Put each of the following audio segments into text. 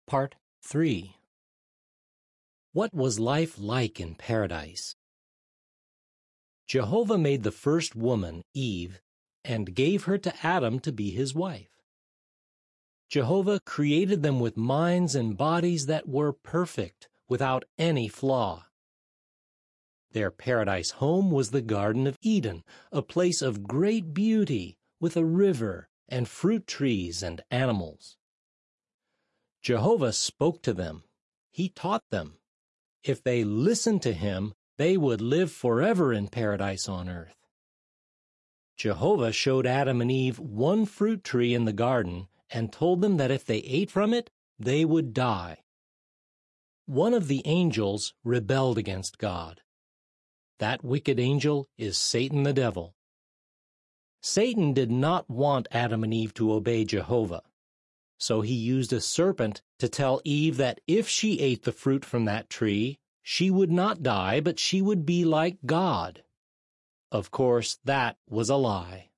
Part 3. What was life like in paradise? Jehovah made the first woman, Eve, and gave her to Adam to be his wife. Jehovah created them with minds and bodies that were perfect, without any flaw. Their paradise home was the Garden of Eden, a place of great beauty, with a river and fruit trees and animals. Jehovah spoke to them. He taught them. If they listened to him, they would live forever in paradise on earth. Jehovah showed Adam and Eve one fruit tree in the garden and told them that if they ate from it, they would die. One of the angels rebelled against God. That wicked angel is Satan the devil. Satan did not want Adam and Eve to obey Jehovah. So he used a serpent to tell Eve that if she ate the fruit from that tree, she would not die, but she would be like God. Of course, that was a lie.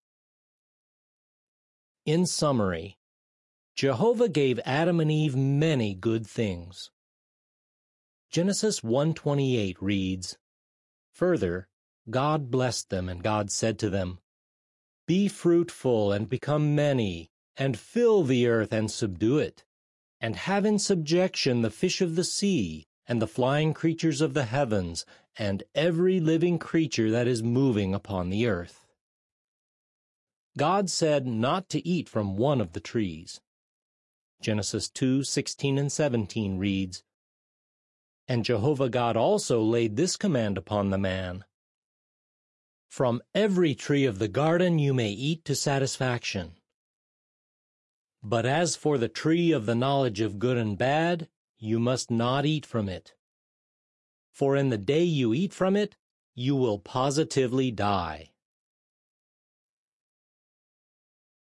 In summary, Jehovah gave Adam and Eve many good things. Genesis 1:28 reads, "Further, God blessed them, and God said to them, 'Be fruitful and become many, and fill the earth and subdue it, and have in subjection the fish of the sea, and the flying creatures of the heavens, and every living creature that is moving upon the earth.'" God said not to eat from one of the trees. Genesis 2:16 and 17 reads, "And Jehovah God also laid this command upon the man, 'From every tree of the garden you may eat to satisfaction. But as for the tree of the knowledge of good and bad, you must not eat from it. For in the day you eat from it, you will positively die.'"